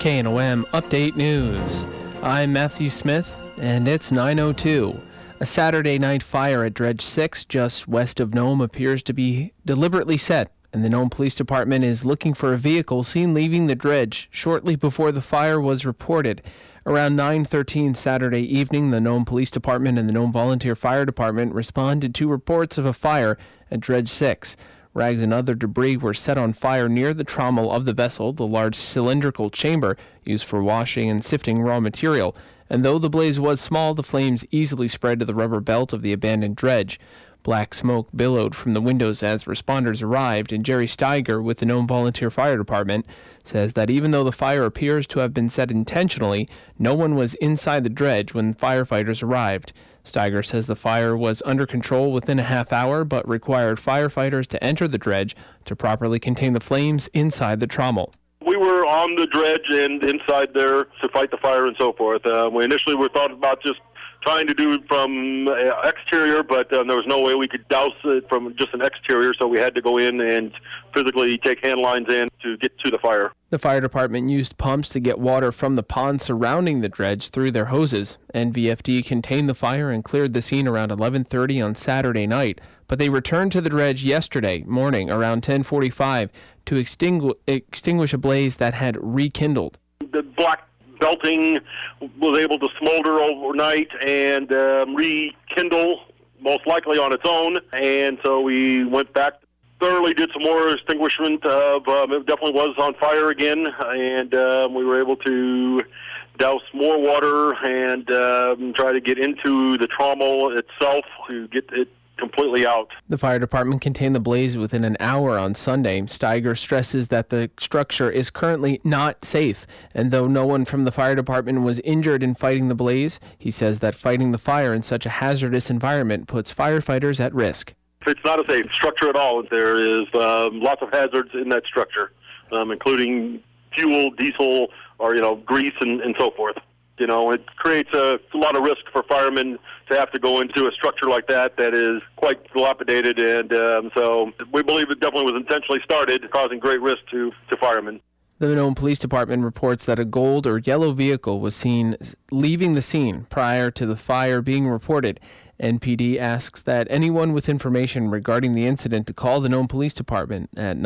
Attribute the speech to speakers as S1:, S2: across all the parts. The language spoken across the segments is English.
S1: KNOM Update News. I'm Matthew Smith, and it's 9:02. A Saturday night fire at Dredge 6, just west of Nome, appears to be deliberately set, and the Nome Police Department is looking for a vehicle seen leaving the dredge shortly before the fire was reported. Around 9:13 Saturday evening, the Nome Police Department and the Nome Volunteer Fire Department responded to reports of a fire at Dredge 6. Rags and other debris were set on fire near the trommel of the vessel, the large cylindrical chamber used for washing and sifting raw material. And though the blaze was small, the flames easily spread to the rubber belt of the abandoned dredge. Black smoke billowed from the windows as responders arrived, and Jerry Steiger with the Nome Volunteer Fire Department says that even though the fire appears to have been set intentionally, no one was inside the dredge when firefighters arrived. Steiger says the fire was under control within a half hour, but required firefighters to enter the dredge to properly contain the flames inside the trommel.
S2: We were on the dredge and inside there to fight the fire and so forth. We initially were thought about just trying to do it from exterior, but there was no way we could douse it from just an exterior, so we had to go in and physically take hand lines in to get to the fire.
S1: The fire department used pumps to get water from the pond surrounding the dredge through their hoses. NVFD contained the fire and cleared the scene around 11:30 on Saturday night, but they returned to the dredge yesterday morning around 10:45 to extinguish a blaze that had rekindled.
S2: The black belting was able to smolder overnight and rekindle, most likely on its own, and so we went back, thoroughly did some more extinguishment of, it definitely was on fire again, and we were able to douse more water and try to get into the trommel itself to get it completely out.
S1: The fire department contained the blaze within an hour on Sunday. Steiger stresses that the structure is currently not safe, and though no one from the fire department was injured in fighting the blaze, he says that fighting the fire in such a hazardous environment puts firefighters at risk.
S2: It's not a safe structure at all. There is lots of hazards in that structure, including fuel, diesel, or grease and so forth. It creates a lot of risk for firemen to have to go into a structure like that is quite dilapidated, and so we believe it definitely was intentionally started, causing great risk to firemen.
S1: The Nome Police Department reports that a gold or yellow vehicle was seen leaving the scene prior to the fire being reported. NPD asks that anyone with information regarding the incident to call the Nome Police Department at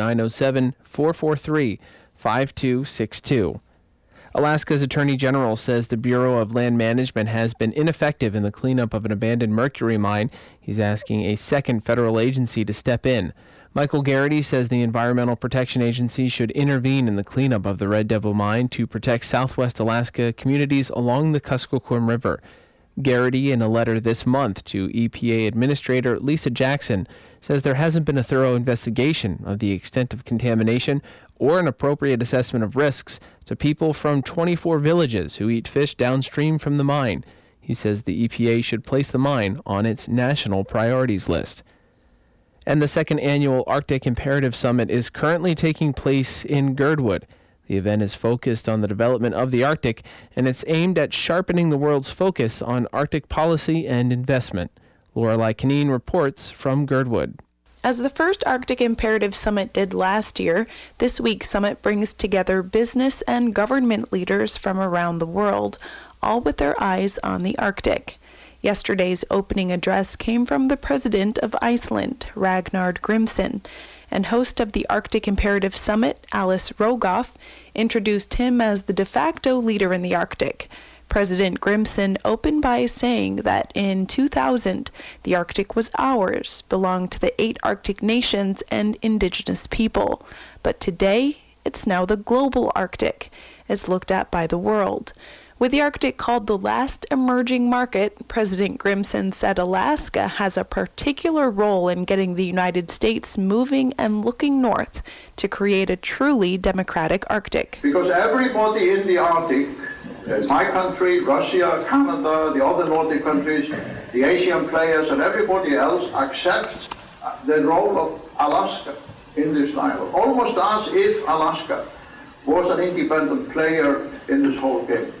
S1: 907-443-5262. Alaska's Attorney General says the Bureau of Land Management has been ineffective in the cleanup of an abandoned mercury mine. He's asking a second federal agency to step in. Michael Garrity says the Environmental Protection Agency should intervene in the cleanup of the Red Devil mine to protect Southwest Alaska communities along the Kuskokwim River. Garrity, in a letter this month to EPA Administrator Lisa Jackson, says there hasn't been a thorough investigation of the extent of contamination or an appropriate assessment of risks to people from 24 villages who eat fish downstream from the mine. He says the EPA should place the mine on its national priorities list. And the second annual Arctic Imperative Summit is currently taking place in Girdwood. The event is focused on the development of the Arctic, and it's aimed at sharpening the world's focus on Arctic policy and investment. Lorelei Canine reports from Girdwood.
S3: As the first Arctic Imperative Summit did last year, this week's summit brings together business and government leaders from around the world, all with their eyes on the Arctic. Yesterday's opening address came from the president of Iceland, Ragnar Grimsson, and host of the Arctic Imperative Summit, Alice Rogoff, introduced him as the de facto leader in the Arctic. President Grimsson opened by saying that in 2000, the Arctic was ours, belonged to the 8 Arctic nations and indigenous people. But today, it's now the global Arctic, as looked at by the world. With the Arctic called the last emerging market, President Grimsson said Alaska has a particular role in getting the United States moving and looking north to create a truly democratic Arctic.
S4: Because everybody in the Arctic, my country, Russia, Canada, the other Nordic countries, the Asian players, and everybody else accepts the role of Alaska in this dialogue, almost as if Alaska was an independent player in this whole game.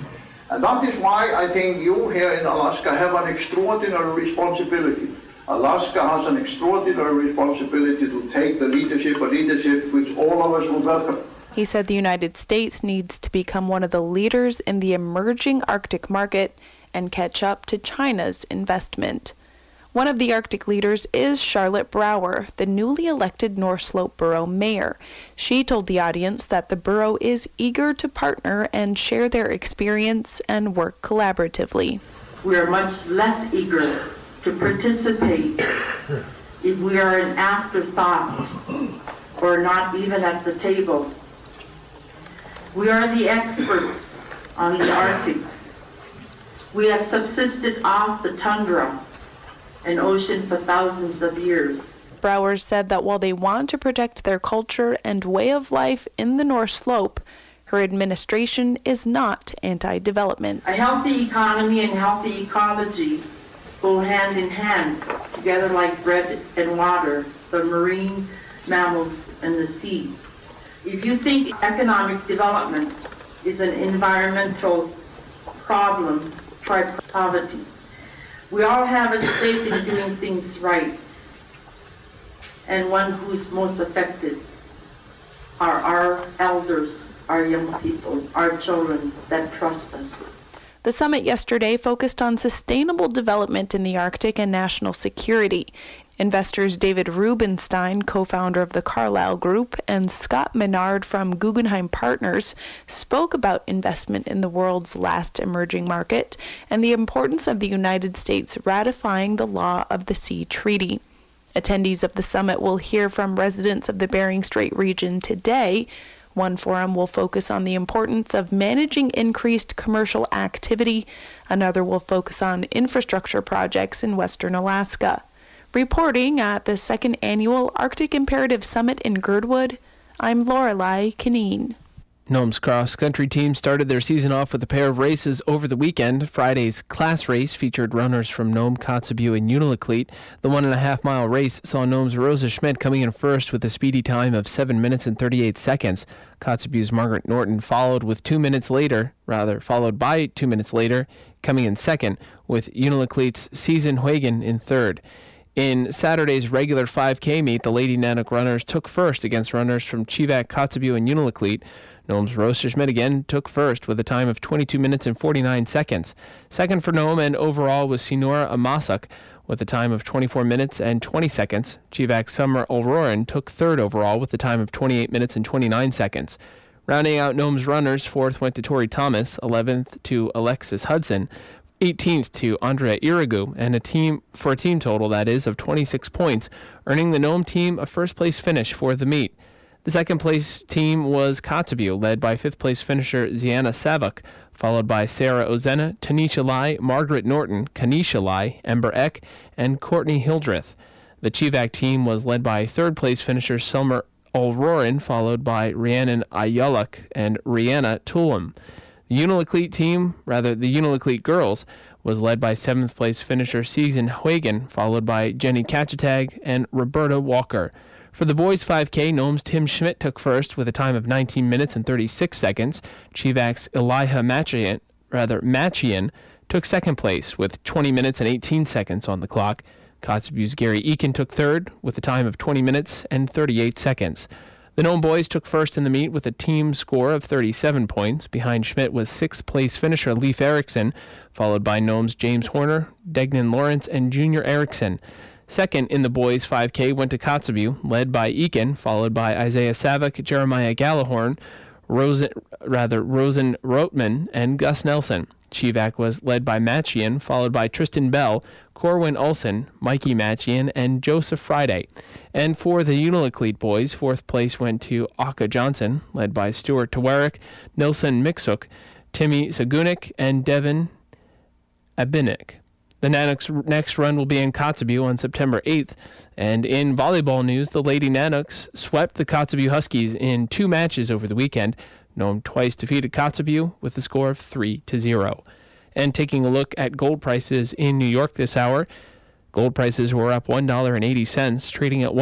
S4: And that is why I think you here in Alaska have an extraordinary responsibility. Alaska has an extraordinary responsibility to take the leadership, a leadership which all of us will welcome.
S3: He said the United States needs to become one of the leaders in the emerging Arctic market and catch up to China's investment. One of the Arctic leaders is Charlotte Brower, the newly elected North Slope Borough mayor. She told the audience that the borough is eager to partner and share their experience and work collaboratively.
S5: We are much less eager to participate if we are an afterthought or not even at the table. We are the experts on the Arctic. We have subsisted off the tundra and ocean for thousands of years.
S3: Brower said that while they want to protect their culture and way of life in the North Slope, her administration is not anti-development.
S5: A healthy economy and healthy ecology go hand in hand, together like bread and water, the marine mammals and the sea. If you think economic development is an environmental problem, try poverty. We all have a stake in doing things right, and one who's most affected are our elders, our young people, our children that trust us.
S3: The summit yesterday focused on sustainable development in the Arctic and national security. Investors David Rubenstein, co-founder of the Carlyle Group, and Scott Menard from Guggenheim Partners spoke about investment in the world's last emerging market and the importance of the United States ratifying the Law of the Sea Treaty. Attendees of the summit will hear from residents of the Bering Strait region today. One forum will focus on the importance of managing increased commercial activity. Another will focus on infrastructure projects in western Alaska. Reporting at the second annual Arctic Imperative Summit in Girdwood, I'm Lorelei Kineen.
S1: Nome's cross-country team started their season off with a pair of races over the weekend. Friday's class race featured runners from Nome, Kotzebue, and Unalakleet. The 1.5-mile race saw Nome's Rosa Schmidt coming in first with a speedy time of 7 minutes and 38 seconds. Kotzebue's Margaret Norton followed by 2 minutes later, coming in second, with Unalakleet's Season Huygen in third. In Saturday's regular 5K meet, the Lady Nanook runners took first against runners from Chivak, Kotzebue, and Unalakleet. Nome's Rosa Schmidt again took first with a time of 22 minutes and 49 seconds. Second for Nome and overall was Sinora Amasuk with a time of 24 minutes and 20 seconds. Chivak's Summer Olroran took third overall with a time of 28 minutes and 29 seconds. Rounding out Nome's runners, fourth went to Tori Thomas, 11th to Alexis Hudson, 18th to Andrea Irigu, and a team total, that is, of 26 points, earning the Nome team a first-place finish for the meet. The second-place team was Kotzebue, led by fifth-place finisher Ziana Savuk, followed by Sarah Ozena, Tanisha Lai, Margaret Norton, Kanisha Lai, Ember Eck, and Courtney Hildreth. The Chivak team was led by third-place finisher Selmer Olroran, followed by Rhiannon Ayaluk and Rihanna Tulum. The Unalakleet girls, was led by seventh-place finisher Season Huygen, followed by Jenny Kachatag and Roberta Walker. For the boys' 5K, Nome's Tim Schmidt took first with a time of 19 minutes and 36 seconds. Chivak's Elijah Machian took second place with 20 minutes and 18 seconds on the clock. Kotzebue's Gary Eakin took third with a time of 20 minutes and 38 seconds. The Nome boys took first in the meet with a team score of 37 points. Behind Schmidt was sixth-place finisher Leif Erickson, followed by Nome's James Horner, Degnan Lawrence, and Junior Erickson. Second in the boys' 5K went to Kotzebue, led by Eakin, followed by Isaiah Savik, Jeremiah Gallahorn, Rosen Rotman, and Gus Nelson. Chivak was led by Machian, followed by Tristan Bell, Corwin Olsen, Mikey Machian, and Joseph Friday. And for the Unalakleet boys, fourth place went to Aka Johnson, led by Stuart Tawarik, Nelson Mixuk, Timmy Sagunik, and Devin Abinik. The Nanooks' next run will be in Kotzebue on September 8th. And in volleyball news, the Lady Nanooks swept the Kotzebue Huskies in 2 matches over the weekend. Nome twice defeated Kotzebue with a score of 3-0. And taking a look at gold prices in New York this hour, gold prices were up $1.80, trading at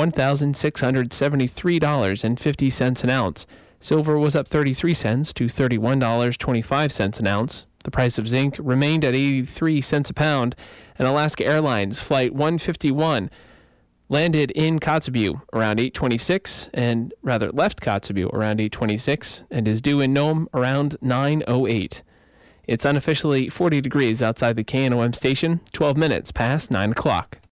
S1: $1,673.50 an ounce. Silver was up 33 cents to $31.25 an ounce. The price of zinc remained at 83 cents a pound, and Alaska Airlines Flight 151 landed in Kotzebue around 8:26 and rather left Kotzebue around 8:26 and is due in Nome around 9:08. It's unofficially 40 degrees outside the KNOM station, 12 minutes past 9 o'clock.